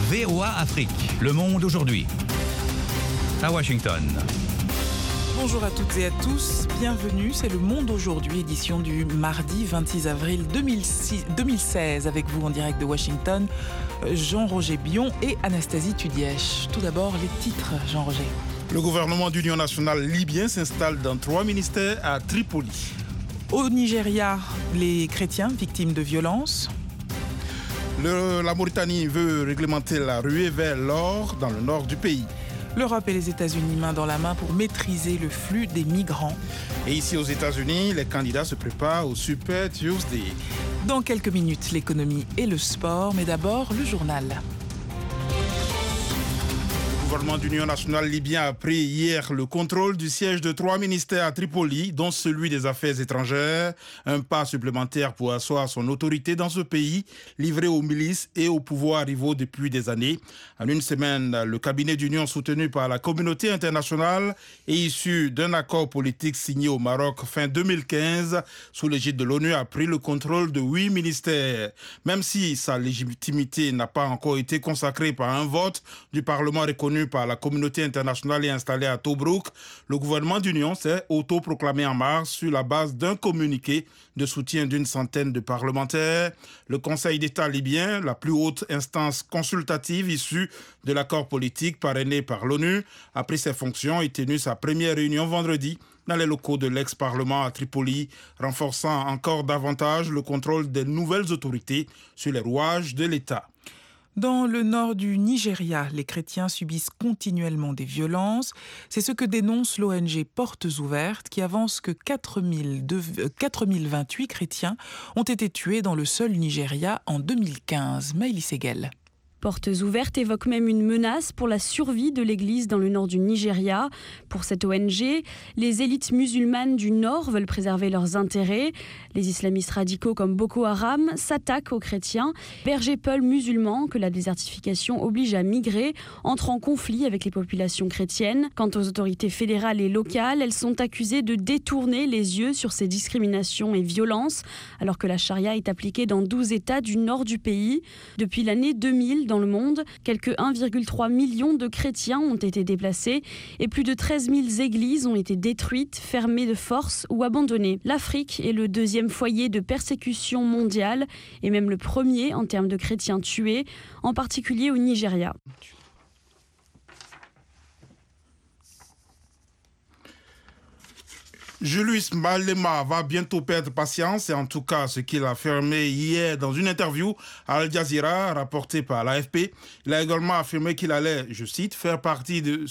VOA Afrique, le monde aujourd'hui. À Washington. Bonjour à toutes et à tous, bienvenue, c'est Le Monde Aujourd'hui, édition du mardi 26 avril 2016, avec vous en direct de Washington, Jean-Roger Bion et Anastasie Tudièche. Tout d'abord, les titres, Jean-Roger. Le gouvernement d'union nationale libyen s'installe dans 3 ministères à Tripoli. Au Nigeria, les chrétiens victimes de violences. La Mauritanie veut réglementer la ruée vers l'or dans le nord du pays. L'Europe et les États-Unis main dans la main pour maîtriser le flux des migrants. Et ici aux États-Unis, les candidats se préparent au Super Tuesday. Dans quelques minutes, l'économie et le sport, mais d'abord le journal. Le gouvernement d'union nationale libyen a pris hier le contrôle du siège de 3 ministères à Tripoli, dont celui des Affaires étrangères. Un pas supplémentaire pour asseoir son autorité dans ce pays, livré aux milices et aux pouvoirs rivaux depuis des années. En une semaine, le cabinet d'union soutenu par la communauté internationale et issu d'un accord politique signé au Maroc fin 2015 sous l'égide de l'ONU a pris le contrôle de 8 ministères. Même si sa légitimité n'a pas encore été consacrée par un vote du Parlement reconnu par la communauté internationale et installé à Tobrouk, le gouvernement d'union s'est autoproclamé en mars sur la base d'un communiqué de soutien d'une centaine de parlementaires. Le Conseil d'État libyen, la plus haute instance consultative issue de l'accord politique parrainé par l'ONU, a pris ses fonctions et tenu sa première réunion vendredi dans les locaux de l'ex-parlement à Tripoli, renforçant encore davantage le contrôle des nouvelles autorités sur les rouages de l'État. Dans le nord du Nigeria, les chrétiens subissent continuellement des violences. C'est ce que dénonce l'ONG Portes Ouvertes, qui avance que 4028 chrétiens ont été tués dans le seul Nigeria en 2015. Maëlys Seguel. Portes Ouvertes évoque même une menace pour la survie de l'Église dans le nord du Nigeria. Pour cette ONG, les élites musulmanes du nord veulent préserver leurs intérêts. Les islamistes radicaux comme Boko Haram s'attaquent aux chrétiens. Berger Peul musulmans, que la désertification oblige à migrer, entrent en conflit avec les populations chrétiennes. Quant aux autorités fédérales et locales, elles sont accusées de détourner les yeux sur ces discriminations et violences, alors que la charia est appliquée dans 12 États du nord du pays. Depuis l'année 2000, dans le monde, quelques 1,3 million de chrétiens ont été déplacés et plus de 13 000 églises ont été détruites, fermées de force ou abandonnées. L'Afrique est le deuxième foyer de persécution mondiale et même le premier en termes de chrétiens tués, en particulier au Nigeria. Julius Malema va bientôt perdre patience, c'est en tout cas ce qu'il a affirmé hier dans une interview à Al Jazeera rapportée par l'AFP. Il a également affirmé qu'il allait, je cite, faire partie de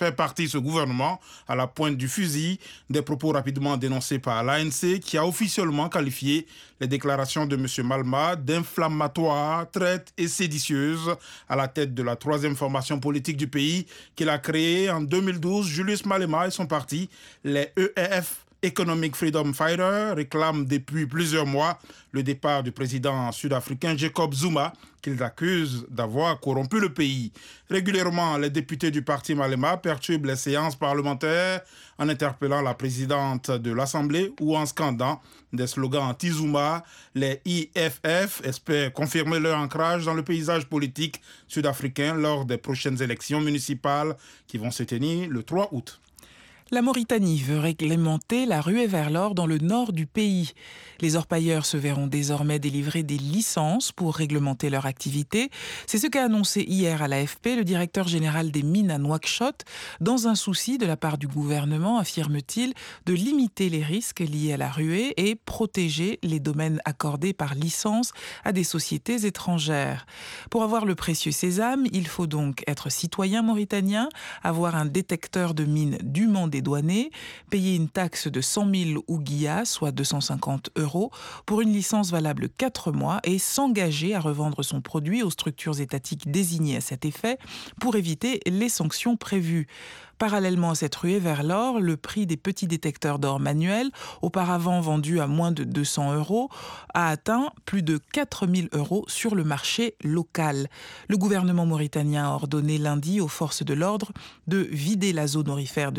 ce gouvernement à la pointe du fusil, des propos rapidement dénoncés par l'ANC qui a officiellement qualifié les déclarations de M. Malema d'inflammatoires, traites et séditieuses. À la tête de la 3e formation politique du pays qu'il a créée en 2012, Julius Malema et son parti, les EFF, Economic Freedom Fighter, réclament depuis plusieurs mois le départ du président sud-africain Jacob Zuma, qu'ils accusent d'avoir corrompu le pays. Régulièrement, les députés du parti Malema perturbent les séances parlementaires en interpellant la présidente de l'Assemblée ou en scandant des slogans anti-Zuma. Les IFF espèrent confirmer leur ancrage dans le paysage politique sud-africain lors des prochaines élections municipales qui vont se tenir le 3 août. La Mauritanie veut réglementer la ruée vers l'or dans le nord du pays. Les orpailleurs se verront désormais délivrer des licences pour réglementer leur activité. C'est ce qu'a annoncé hier à l'AFP le directeur général des mines à Nouakchott, dans un souci de la part du gouvernement, affirme-t-il, de limiter les risques liés à la ruée et protéger les domaines accordés par licence à des sociétés étrangères. Pour avoir le précieux sésame, il faut donc être citoyen mauritanien, avoir un détecteur de mines dûment dédouané, payer une taxe de 100 000 ouguiyas, soit 250 €, pour une licence valable 4 mois et s'engager à revendre son produit aux structures étatiques désignées à cet effet pour éviter les sanctions prévues. Parallèlement à cette ruée vers l'or, le prix des petits détecteurs d'or manuels, auparavant vendus à moins de 200 €, a atteint plus de 4 000 € sur le marché local. Le gouvernement mauritanien a ordonné lundi aux forces de l'ordre de vider la zone aurifère de Tergit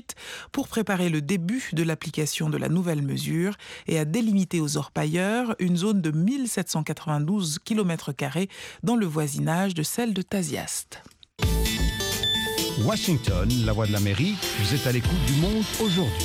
2018 pour préparer le début de l'application de la nouvelle mesure et a délimité aux orpailleurs une zone de 1792 km² dans le voisinage de celle de Tasiast. Washington, la voix de l'Amérique, vous êtes à l'écoute du Monde aujourd'hui.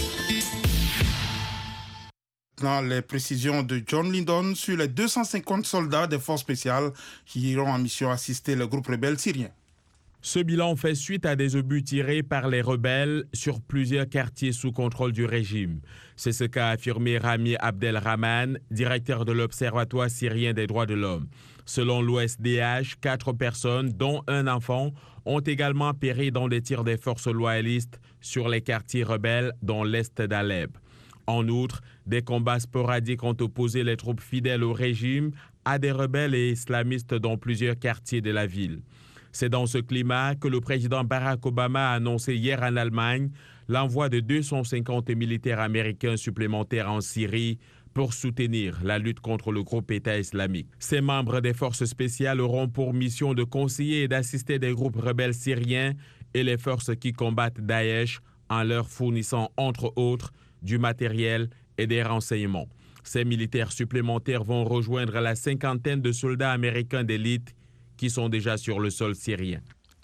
Dans les précisions de John Lydon sur les 250 soldats des forces spéciales qui iront en mission assister le groupe rebelle syrien. Ce bilan fait suite à des obus tirés par les rebelles sur plusieurs quartiers sous contrôle du régime. C'est ce qu'a affirmé Rami Abdelrahman, directeur de l'Observatoire syrien des droits de l'homme. Selon l'OSDH, 4 personnes, dont un enfant, ont également péri dans des tirs des forces loyalistes sur les quartiers rebelles dans l'est d'Alep. En outre, des combats sporadiques ont opposé les troupes fidèles au régime à des rebelles et islamistes dans plusieurs quartiers de la ville. C'est dans ce climat que le président Barack Obama a annoncé hier en Allemagne l'envoi de 250 militaires américains supplémentaires en Syrie pour soutenir la lutte contre le groupe État islamique. Ces membres des forces spéciales auront pour mission de conseiller et d'assister des groupes rebelles syriens et les forces qui combattent Daesh en leur fournissant, entre autres, du matériel et des renseignements. Ces militaires supplémentaires vont rejoindre la 50aine de soldats américains d'élite qui sont déjà sur le sol syrien.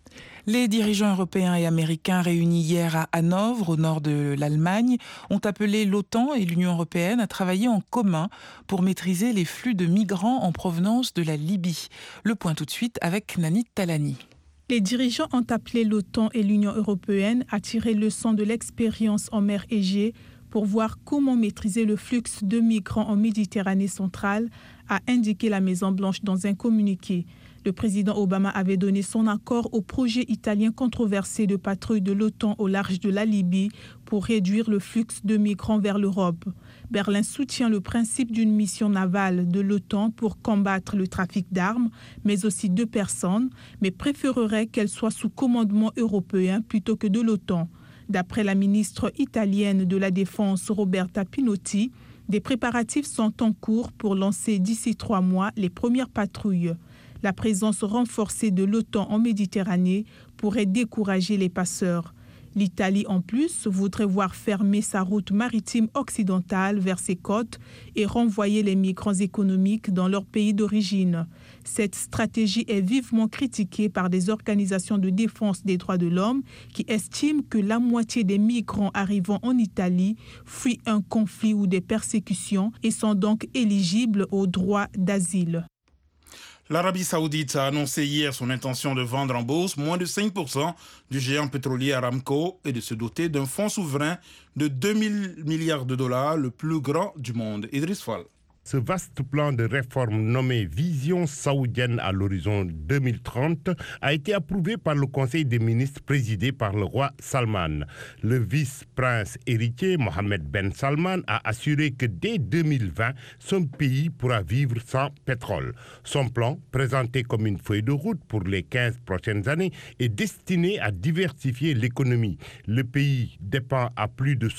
Les dirigeants européens et américains réunis hier à Hanovre, au nord de l'Allemagne, ont appelé l'OTAN et l'Union européenne à travailler en commun pour maîtriser les flux de migrants en provenance de la Libye. Le point tout de suite avec Nanit Talani. Les dirigeants ont appelé l'OTAN et l'Union européenne à tirer leçon de l'expérience en mer Égée pour voir comment maîtriser le flux de migrants en Méditerranée centrale, a indiqué la Maison-Blanche dans un communiqué. Le président Obama avait donné son accord au projet italien controversé de patrouille de l'OTAN au large de la Libye pour réduire le flux de migrants vers l'Europe. Berlin soutient le principe d'une mission navale de l'OTAN pour combattre le trafic d'armes, mais aussi de personnes, mais préférerait qu'elle soit sous commandement européen plutôt que de l'OTAN. D'après la ministre italienne de la Défense Roberta Pinotti, des préparatifs sont en cours pour lancer d'ici 3 mois les premières patrouilles. La présence renforcée de l'OTAN en Méditerranée pourrait décourager les passeurs. L'Italie, en plus, voudrait voir fermer sa route maritime occidentale vers ses côtes et renvoyer les migrants économiques dans leur pays d'origine. Cette stratégie est vivement critiquée par des organisations de défense des droits de l'homme qui estiment que la moitié des migrants arrivant en Italie fuient un conflit ou des persécutions et sont donc éligibles au droit d'asile. L'Arabie Saoudite a annoncé hier son intention de vendre en bourse moins de 5% du géant pétrolier Aramco et de se doter d'un fonds souverain de 2 000 milliards de dollars, le plus grand du monde. Idriss Fall. Ce vaste plan de réforme nommé Vision saoudienne à l'horizon 2030 a été approuvé par le Conseil des ministres présidé par le roi Salman. Le vice-prince héritier Mohammed Ben Salman a assuré que dès 2020, son pays pourra vivre sans pétrole. Son plan, présenté comme une feuille de route pour les 15 prochaines années, est destiné à diversifier l'économie. Le pays dépend à plus de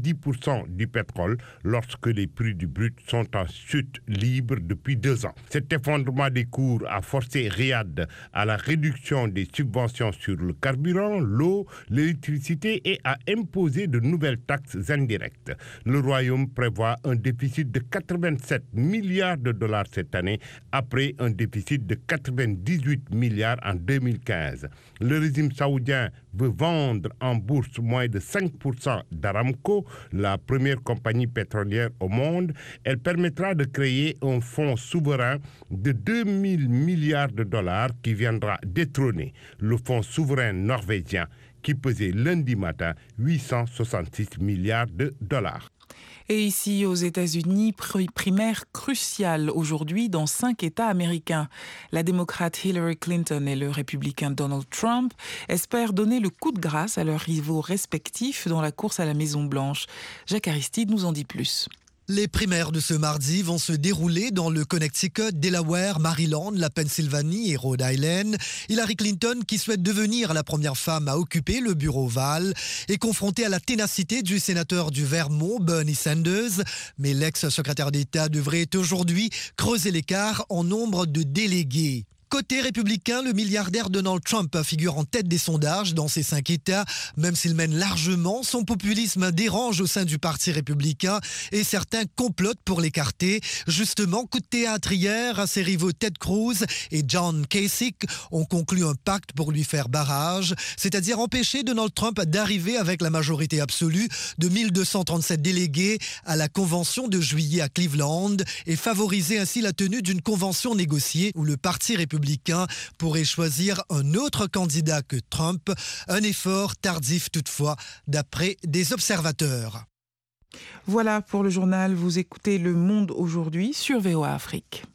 70% du pétrole lorsque les prix du brut sont en chute libre depuis 2 ans. Cet effondrement des cours a forcé Riyad à la réduction des subventions sur le carburant, l'eau, l'électricité et à imposer de nouvelles taxes indirectes. Le royaume prévoit un déficit de 87 milliards de dollars cette année, après un déficit de 98 milliards en 2015. Le régime saoudien veut vendre en bourse moins de 5% d'Aramco, la première compagnie pétrolière au monde. Elle permettra de créer un fonds souverain de 2 000 milliards de dollars qui viendra détrôner le fonds souverain norvégien qui pesait lundi matin 866 milliards de dollars. Et ici, aux États-Unis, primaire cruciale aujourd'hui dans 5 États américains. La démocrate Hillary Clinton et le républicain Donald Trump espèrent donner le coup de grâce à leurs rivaux respectifs dans la course à la Maison-Blanche. Jacques Aristide nous en dit plus. Les primaires de ce mardi vont se dérouler dans le Connecticut, Delaware, Maryland, la Pennsylvanie et Rhode Island. Hillary Clinton, qui souhaite devenir la première femme à occuper le bureau ovale, est confrontée à la ténacité du sénateur du Vermont, Bernie Sanders. Mais l'ex-secrétaire d'État devrait aujourd'hui creuser l'écart en nombre de délégués. Côté républicain, le milliardaire Donald Trump figure en tête des sondages dans ces 5 États. Même s'il mène largement, son populisme dérange au sein du Parti républicain et certains complotent pour l'écarter. Justement, coup de théâtre hier, ses rivaux Ted Cruz et John Kasich ont conclu un pacte pour lui faire barrage, c'est-à-dire empêcher Donald Trump d'arriver avec la majorité absolue de 1237 délégués à la convention de juillet à Cleveland et favoriser ainsi la tenue d'une convention négociée où le Parti républicain pourrait choisir un autre candidat que Trump. Un effort tardif toutefois, d'après des observateurs. Voilà pour le journal. Vous écoutez Le Monde aujourd'hui sur VOA Afrique.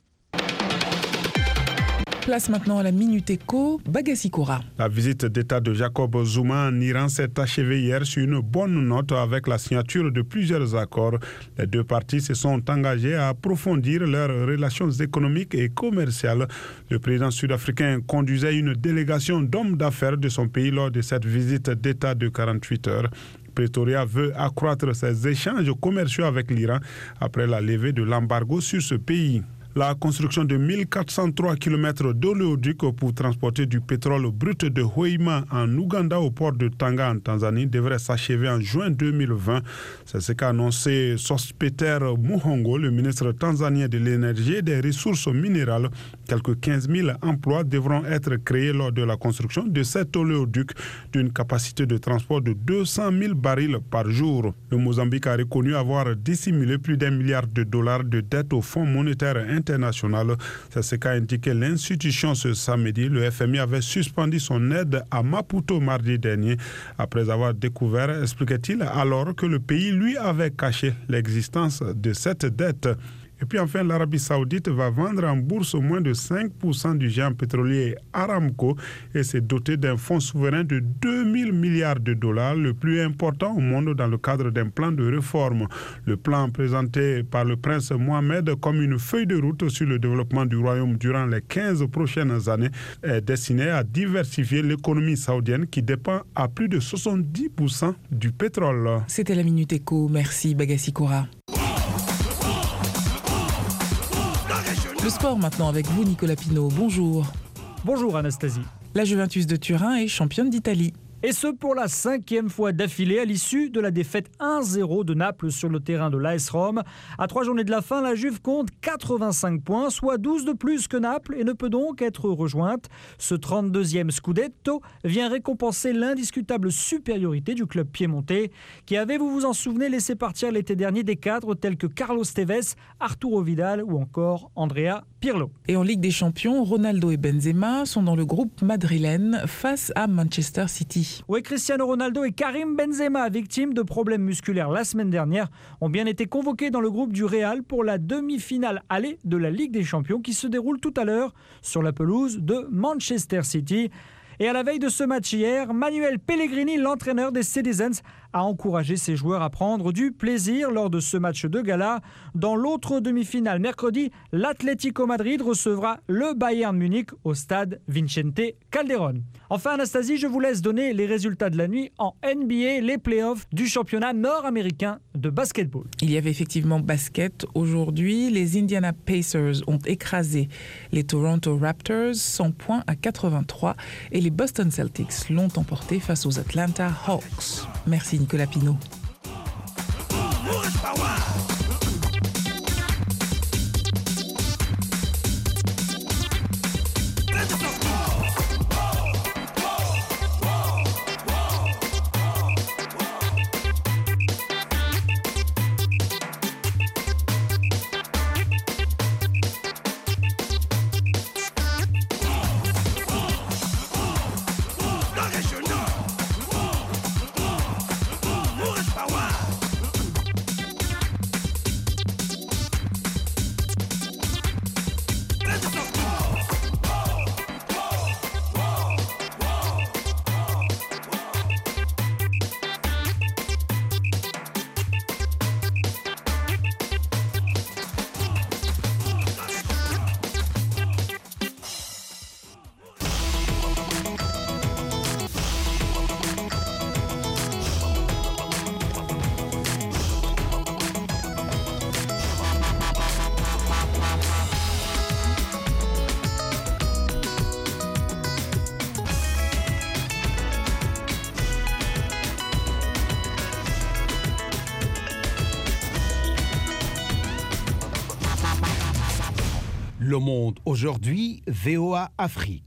Place maintenant à la Minute Éco, Bagassi Koura. La visite d'État de Jacob Zuma en Iran s'est achevée hier sur une bonne note avec la signature de plusieurs accords. Les deux parties se sont engagées à approfondir leurs relations économiques et commerciales. Le président sud-africain conduisait une délégation d'hommes d'affaires de son pays lors de cette visite d'État de 48 heures. Pretoria veut accroître ses échanges commerciaux avec l'Iran après la levée de l'embargo sur ce pays. La construction de 1403 km d'oléoduc pour transporter du pétrole brut de Hoima en Ouganda au port de Tanga en Tanzanie devrait s'achever en juin 2020. C'est ce qu'a annoncé Sospeter Muhongo, le ministre tanzanien de l'énergie et des ressources minérales. Quelques 15 000 emplois devront être créés lors de la construction de cet oléoduc d'une capacité de transport de 200 000 barils par jour. Le Mozambique a reconnu avoir dissimulé plus d'$1 milliard de dettes au Fonds monétaire international. C'est ce qu'a indiqué l'institution ce samedi. Le FMI avait suspendu son aide à Maputo mardi dernier après avoir découvert, expliquait-il, alors que le pays lui avait caché l'existence de cette dette. Et puis enfin, l'Arabie Saoudite va vendre en bourse moins de 5% du géant pétrolier Aramco et s'est doté d'un fonds souverain de 2000 milliards de dollars, le plus important au monde dans le cadre d'un plan de réforme. Le plan présenté par le prince Mohamed comme une feuille de route sur le développement du royaume durant les 15 prochaines années est destiné à diversifier l'économie saoudienne qui dépend à plus de 70% du pétrole. C'était la Minute Éco. Merci Bagassi Koura. Le sport maintenant avec vous, Nicolas Pinault. Bonjour. Bonjour Anastasie. La Juventus de Turin est championne d'Italie. Et ce pour la 5e fois d'affilée à l'issue de la défaite 1-0 de Naples sur le terrain de l'AS Rome. À 3 journées de la fin, la Juve compte 85 points, soit 12 de plus que Naples et ne peut donc être rejointe. Ce 32e Scudetto vient récompenser l'indiscutable supériorité du club piémontais qui avait, vous vous en souvenez, laissé partir l'été dernier des cadres tels que Carlos Tevez, Arturo Vidal ou encore Andrea Pirlo. Et en Ligue des Champions, Ronaldo et Benzema sont dans le groupe madrilène face à Manchester City. Oui, Cristiano Ronaldo et Karim Benzema, victimes de problèmes musculaires la semaine dernière, ont bien été convoqués dans le groupe du Real pour la demi-finale aller de la Ligue des Champions qui se déroule tout à l'heure sur la pelouse de Manchester City. Et à la veille de ce match hier, Manuel Pellegrini, l'entraîneur des Citizens, a encouragé ses joueurs à prendre du plaisir lors de ce match de gala. Dans l'autre demi-finale, mercredi, l'Atlético Madrid recevra le Bayern Munich au stade Vicente Calderón. Enfin, Anastasie, je vous laisse donner les résultats de la nuit en NBA, les playoffs du championnat nord-américain de basketball. Il y avait effectivement basket aujourd'hui. Les Indiana Pacers ont écrasé les Toronto Raptors 100 points à 83 et les Boston Celtics l'ont emporté face aux Atlanta Hawks. Merci Nicolas Pinault. Le Monde aujourd'hui, VOA Afrique.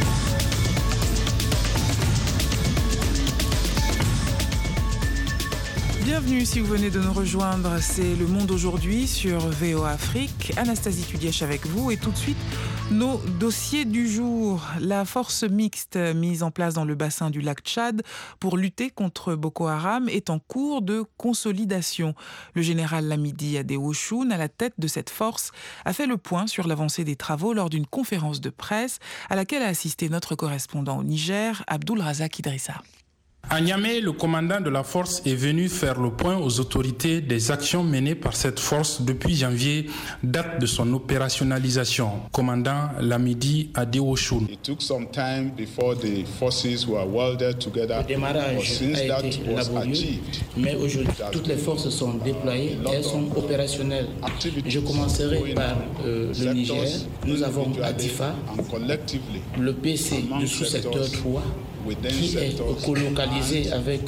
Bienvenue si vous venez de nous rejoindre, c'est Le Monde aujourd'hui sur VOA Afrique. Anastasie Tudièche avec vous et tout de suite nos dossiers du jour. La force mixte mise en place dans le bassin du lac Tchad pour lutter contre Boko Haram est en cours de consolidation. Le général Lamidi Adéochoun, à la tête de cette force, a fait le point sur l'avancée des travaux lors d'une conférence de presse à laquelle a assisté notre correspondant au Niger, Abdul Razak Idrissa. À Niamey, le commandant de la force est venu faire le point aux autorités des actions menées par cette force depuis janvier, date de son opérationnalisation. Commandant Lamidi Adéochoun. It took some time before the forces were welded together. Le démarrage a été laborieux, mais aujourd'hui, toutes les forces sont déployées et elles sont opérationnelles. Je commencerai par le Niger. Nous avons Adifa, le PC du sous-secteur 3, qui est colocalisé avec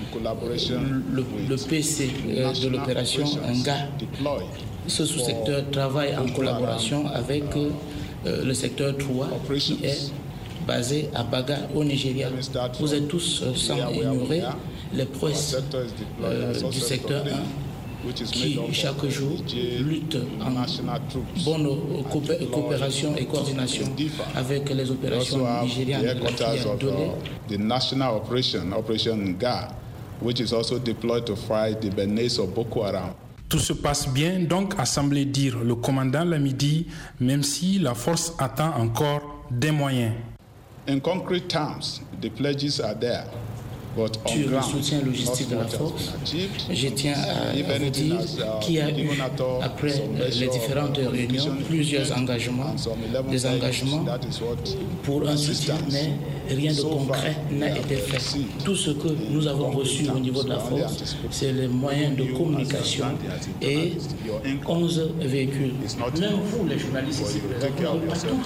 le PC de l'opération Nga. Ce sous-secteur travaille en collaboration avec le secteur 3 qui est basé à Baga au Nigeria. Vous êtes tous sans ignorer les prouesses du secteur 1 qui chaque jour lutte en bonne coopération et coordination avec les opérations nigérianes. The national operation Nga, which is also deployed to fight the menace of Boko Haram. Tout se passe bien, donc a semblé dire le commandant Lamidi, même si la force attend encore des moyens. In concrete terms, the pledges are there. Sur le soutien logistique de la force, je tiens à vous dire qu'il y a eu, après les différentes réunions, plusieurs engagements, des engagements pour un soutien, mais rien de concret n'a été fait. Tout ce que nous avons reçu au niveau de la force, c'est les moyens de communication et 11 véhicules. Même vous, les journalistes ici, vous n'avez pas tout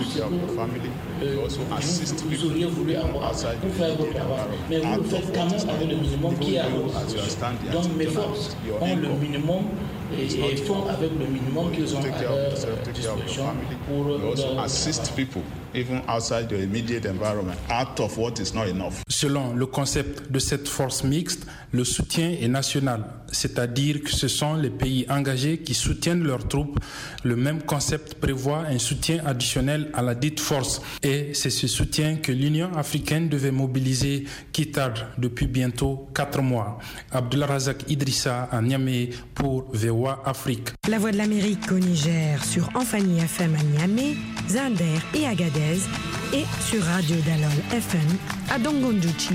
ce que vous auriez voulu avoir pour faire votre travail, mais vous le faites quand même avec le minimum qui est à l'eau. Donc mes forces ont le minimum et font avec le minimum qu'ils ont à leur disposition pour assist people even outside the immediate environment out of what is not enough. Selon le concept de cette force mixte, le soutien est national, c'est-à-dire que ce sont les pays engagés qui soutiennent leurs troupes. Le même concept prévoit un soutien additionnel à la dite force et c'est ce soutien que l'Union africaine devait mobiliser qui tarde depuis bientôt 4 mois. Abdul Razak Idrissa à Niamey pour VOA Afrique. La Voix de l'Amérique au Niger sur Amphani FM à Niamey, Zinder et Agadez et sur Radio Dalol FM à Dongondouchi.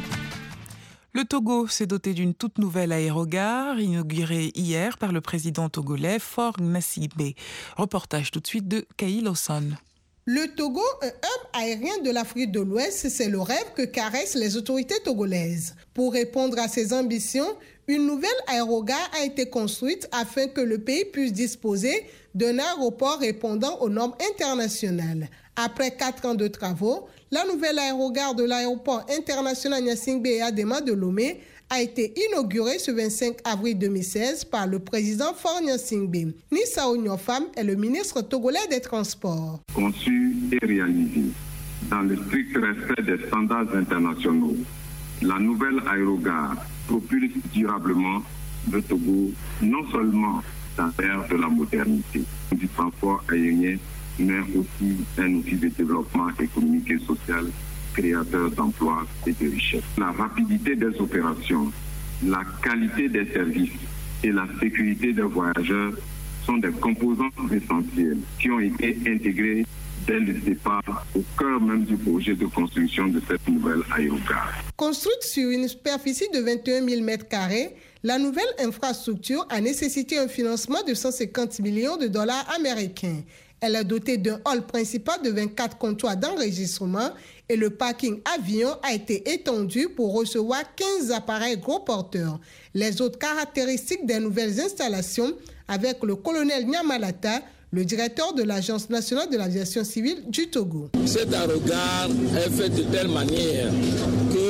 Le Togo s'est doté d'une toute nouvelle aérogare inaugurée hier par le président togolais Faure Gnassingbé. Reportage tout de suite de Kaï Lawson. Le Togo, un hub aérien de l'Afrique de l'Ouest, c'est le rêve que caressent les autorités togolaises. Pour répondre à ces ambitions, une nouvelle aérogare a été construite afin que le pays puisse disposer d'un aéroport répondant aux normes internationales. Après 4 ans de travaux, la nouvelle aérogare de l'aéroport international Gnassingbé et Adema de Lomé a été inaugurée ce 25 avril 2016 par le président Faure Gnassingbé. Nissa Onyofam est le ministre togolais des Transports. Conçu et réalisé dans le strict respect des standards internationaux, la nouvelle aérogare propulse durablement le Togo non seulement dans l'ère de la modernité du transport aérien, mais aussi un outil de développement économique et social créateur d'emplois et de richesses. La rapidité des opérations, la qualité des services et la sécurité des voyageurs sont des composants essentiels qui ont été intégrés dès le départ au cœur même du projet de construction de cette nouvelle aérogare. Construite sur une superficie de 21 000 m², la nouvelle infrastructure a nécessité un financement de 150 millions de dollars américains. Elle est dotée d'un hall principal de 24 comptoirs d'enregistrement et le parking avion a été étendu pour recevoir 15 appareils gros porteurs. Les autres caractéristiques des nouvelles installations avec le colonel Nyamalata, le directeur de l'Agence nationale de l'aviation civile du Togo. Cette aérogare est faite de telle manière que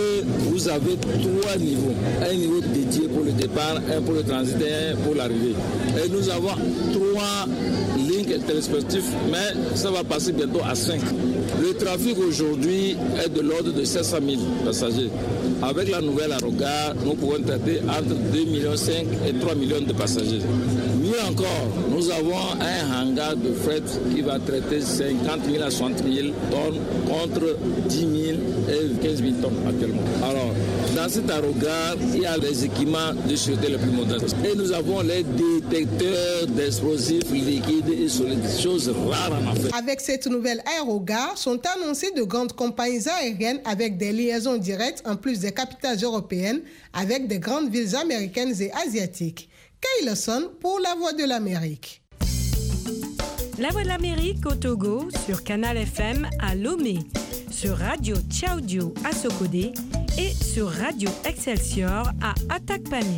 vous avez 3 niveaux. Un niveau dédié pour le départ, un pour le transit et un pour l'arrivée. Et nous avons 3 lignes interrespectives, mais ça va passer bientôt à 5. Le trafic aujourd'hui est de l'ordre de 700 000 passagers. Avec la nouvelle Arogar, nous pouvons traiter entre 2,5 millions et 3 millions de passagers. Mieux encore, nous avons un hangar de fret qui va traiter 50 000 à 60 000 tonnes contre 10 000 et 15 000 tonnes actuellement. Alors, dans cet aérogare, il y a les équipements de sûreté les plus modernes. Et nous avons les détecteurs d'explosifs liquides et solides, choses rares en Afrique. Avec cette nouvelle aérogare, sont annoncées de grandes compagnies aériennes avec des liaisons directes en plus des capitales européennes avec des grandes villes américaines et asiatiques. Kay Lawson pour La Voix de l'Amérique. La Voix de l'Amérique au Togo sur Canal FM à Lomé, sur Radio Tchaoudiou à Sokodé et sur Radio Excelsior à Atakpané.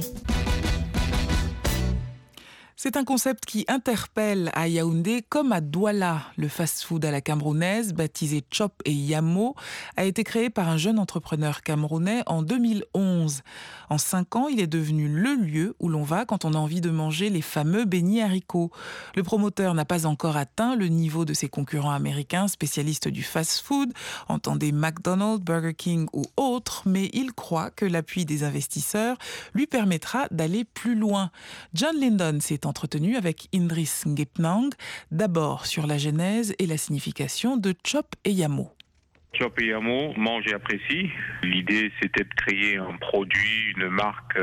C'est un concept qui interpelle à Yaoundé comme à Douala. Le fast-food à la camerounaise, baptisé Chop et Yamo, a été créé par un jeune entrepreneur camerounais en 2011. En 5 ans, il est devenu le lieu où l'on va quand on a envie de manger les fameux beignets haricots. Le promoteur n'a pas encore atteint le niveau de ses concurrents américains, spécialistes du fast-food, entendez McDonald's, Burger King ou autres, mais il croit que l'appui des investisseurs lui permettra d'aller plus loin. John Lindon s'est entretenu avec Idriss Ngepnang, d'abord sur la genèse et la signification de Chop et Yamo. Chop et Yamo, mange et apprécie. L'idée, c'était de créer un produit, une marque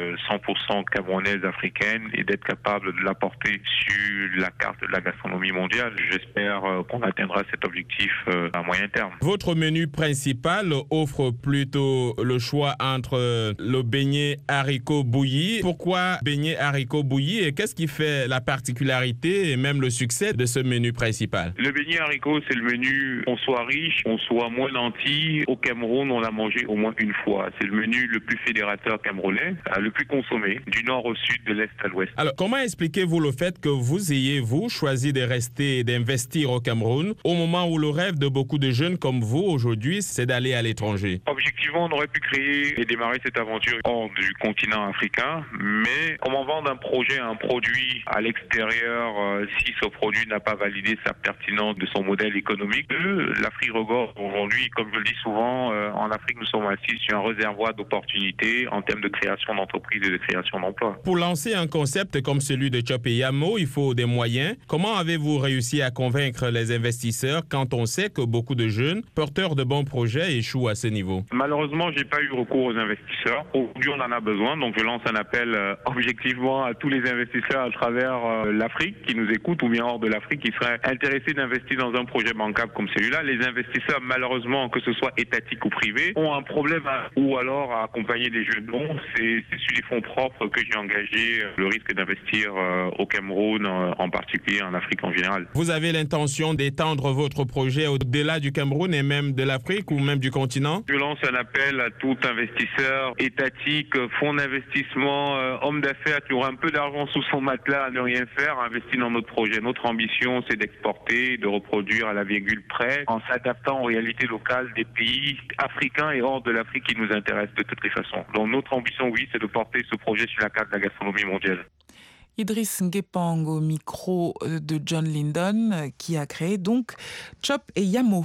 100% camerounaise africaine et d'être capable de l'apporter sur la carte de la gastronomie mondiale. J'espère qu'on atteindra cet objectif à moyen terme. Votre menu principal offre plutôt le choix entre le beignet haricot bouilli. Pourquoi beignet haricot bouilli et qu'est-ce qui fait la particularité et même le succès de ce menu principal? Le beignet haricot, c'est le menu, on soit riche, on soit moins nantis. Au Cameroun, on l'a mangé au moins une fois. C'est le menu le plus fédérateur camerounais, le plus consommé, du nord au sud, de l'est à l'ouest. Alors, comment expliquez-vous le fait que vous ayez, choisi de rester et d'investir au Cameroun au moment où le rêve de beaucoup de jeunes comme vous aujourd'hui, c'est d'aller à l'étranger? Objectivement, on aurait pu créer et démarrer cette aventure hors du continent africain, mais comment vendre un projet, un produit à l'extérieur si ce produit n'a pas validé sa pertinence de son modèle économique? L'Afrique regorge aujourd'hui, comme je le dis souvent, en Afrique, nous sommes assis sur un réservoir d'opportunités en termes de création d'entreprises et de création d'emplois. Pour lancer un concept comme celui de Chop et Yamo, il faut des moyens. Comment avez-vous réussi à convaincre les investisseurs quand on sait que beaucoup de jeunes, porteurs de bons projets, échouent à ce niveau? Malheureusement, je n'ai pas eu recours aux investisseurs. Aujourd'hui, on en a besoin, donc je lance un appel objectivement à tous les investisseurs à travers l'Afrique qui nous écoutent ou bien hors de l'Afrique qui seraient intéressés d'investir dans un projet bancable comme celui-là. Les investisseurs, malheureusement, que ce soit étatique ou privé, ont un problème ou alors à accompagner des jeunes. Non, c'est sur les fonds propres que j'ai engagé le risque d'investir au Cameroun, en particulier en Afrique en général. Vous avez l'intention d'étendre votre projet au-delà du Cameroun et même de l'Afrique ou même du continent? Je lance un appel à tout investisseur étatique, fonds d'investissement, homme d'affaires qui aura un peu d'argent sous son matelas à ne rien faire, investir dans notre projet. Notre ambition, c'est d'exporter, de reproduire à la virgule près, en s'adaptant aux réalités locales des pays africains et hors de l'Afrique qui nous intéressent de toutes les façons. Donc notre ambition, oui, c'est de porter ce projet sur la carte de la gastronomie mondiale. Idriss Ngepnang au micro de John Lindon qui a créé donc Chop et Yamo.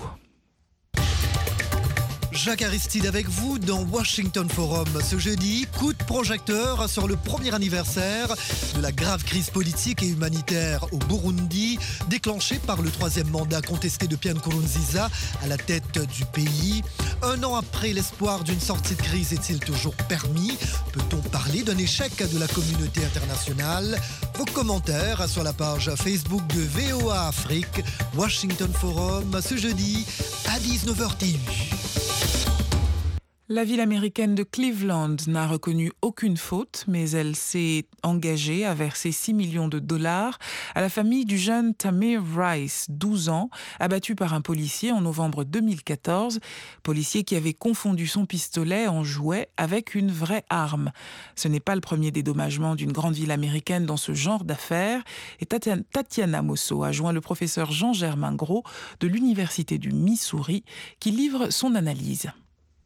Jacques Aristide avec vous dans Washington Forum. Ce jeudi, coup de projecteur sur le premier anniversaire de la grave crise politique et humanitaire au Burundi, déclenchée par le 3e mandat contesté de Pierre Nkurunziza à la tête du pays. 1 an après, l'espoir d'une sortie de crise est-il toujours permis? Peut-on parler d'un échec de la communauté internationale? Vos commentaires sur la page Facebook de VOA Afrique, Washington Forum, ce jeudi à 19h TU. La ville américaine de Cleveland n'a reconnu aucune faute, mais elle s'est engagée à verser $6 millions à la famille du jeune Tamir Rice, 12 ans, abattu par un policier en novembre 2014, policier qui avait confondu son pistolet en jouet avec une vraie arme. Ce n'est pas le premier dédommagement d'une grande ville américaine dans ce genre d'affaires, et Tatiana Mosso a joint le professeur Jean-Germain Gros de l'Université du Missouri, qui livre son analyse.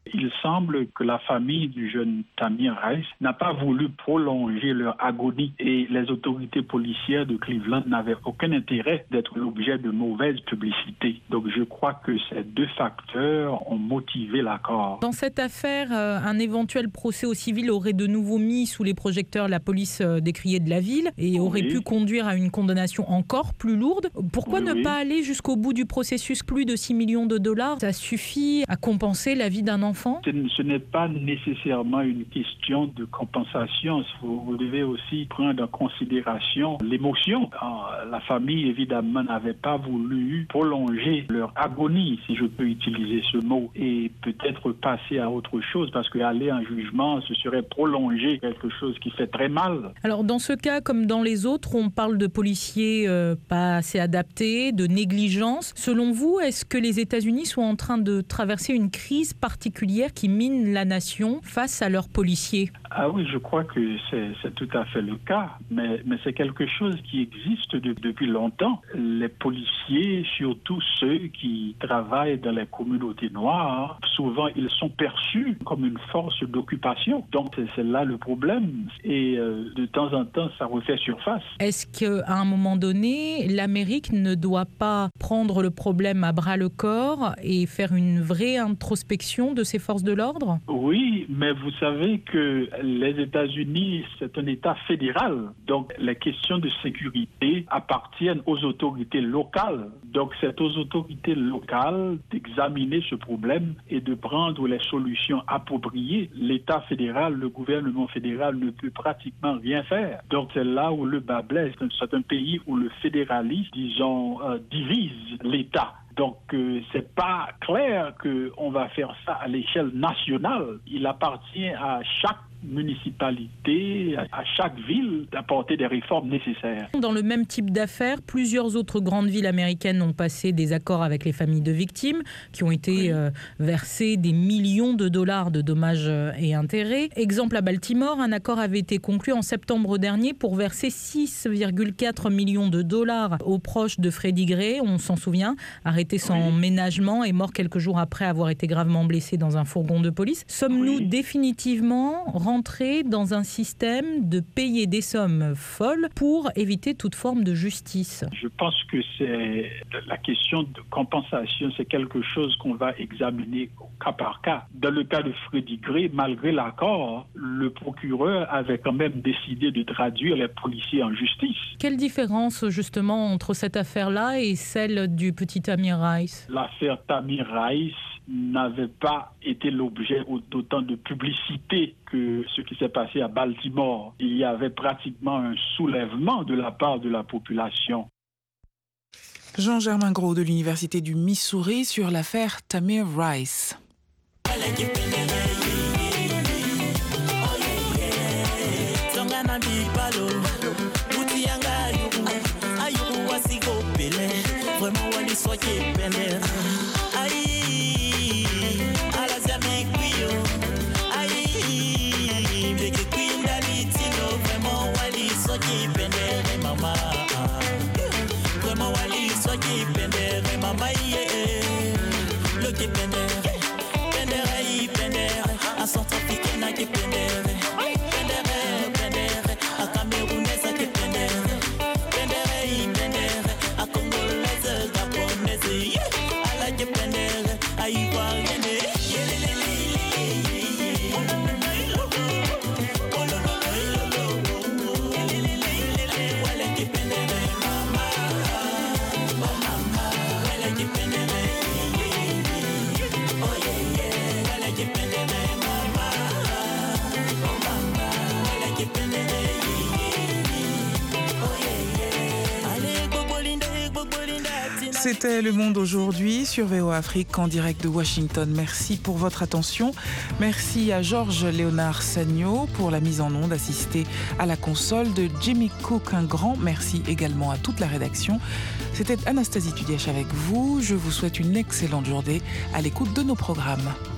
Il semble que la famille du jeune Tamir Rice n'a pas voulu prolonger leur agonie et les autorités policières de Cleveland n'avaient aucun intérêt d'être l'objet de mauvaise publicité. Donc je crois que ces deux facteurs ont motivé l'accord. Dans cette affaire, un éventuel procès au civil aurait de nouveau mis sous les projecteurs la police décriée de la ville et aurait pu conduire à une condamnation encore plus lourde. Pourquoi ne pas aller jusqu'au bout du processus? Plus de 6 millions de dollars, ça suffit à compenser la vie d'un enfant? Ce n'est pas nécessairement une question de compensation. Vous devez aussi prendre en considération l'émotion. La famille, évidemment, n'avait pas voulu prolonger leur agonie, si je peux utiliser ce mot, et peut-être passer à autre chose, parce qu'aller en jugement, ce serait prolonger quelque chose qui fait très mal. Alors, dans ce cas, comme dans les autres, on parle de policiers pas assez adaptés, de négligence. Selon vous, est-ce que les États-Unis sont en train de traverser une crise particulière qui mine la nation face à leurs policiers? Ah oui, je crois que c'est tout à fait le cas, mais c'est quelque chose qui existe depuis longtemps. Les policiers, surtout ceux qui travaillent dans les communautés noires, souvent ils sont perçus comme une force d'occupation. Donc c'est là le problème et de temps en temps ça refait surface. Est-ce qu'à un moment donné, l'Amérique ne doit pas prendre le problème à bras le corps et faire une vraie introspection de ses forces de l'ordre? Oui, mais vous savez que les États-Unis, c'est un État fédéral. Donc, les questions de sécurité appartiennent aux autorités locales. Donc, c'est aux autorités locales d'examiner ce problème et de prendre les solutions appropriées. L'État fédéral, le gouvernement fédéral ne peut pratiquement rien faire. Donc, c'est là où le bas blesse. C'est un pays où le fédéralisme, disons, divise l'État. Donc, c'est pas clair qu'on va faire ça à l'échelle nationale. Il appartient à chaque municipalité, à chaque ville d'apporter des réformes nécessaires. Dans le même type d'affaires, plusieurs autres grandes villes américaines ont passé des accords avec les familles de victimes qui ont été versés des millions de dollars de dommages et intérêts. Exemple à Baltimore, un accord avait été conclu en septembre dernier pour verser 6,4 millions de dollars aux proches de Freddie Gray, on s'en souvient, arrêté sans ménagement et mort quelques jours après avoir été gravement blessé dans un fourgon de police. Sommes-nous définitivement rentrer dans un système de payer des sommes folles pour éviter toute forme de justice? Je pense que c'est la question de compensation, c'est quelque chose qu'on va examiner au cas par cas. Dans le cas de Freddie Gray, malgré l'accord, le procureur avait quand même décidé de traduire les policiers en justice. Quelle différence justement entre cette affaire-là et celle du petit Tamir Rice? L'affaire Tamir Rice n'avait pas été l'objet d'autant de publicité que ce qui s'est passé à Baltimore. Il y avait pratiquement un soulèvement de la part de la population. Jean-Germain Gros de l'Université du Missouri sur l'affaire Tamir Rice. C'était Le Monde aujourd'hui sur VOA Afrique en direct de Washington. Merci pour votre attention. Merci à Georges Léonard Sagno pour la mise en onde assistée à la console de Jimmy Cook. Un grand merci également à toute la rédaction. C'était Anastasie Tudièche avec vous. Je vous souhaite une excellente journée à l'écoute de nos programmes.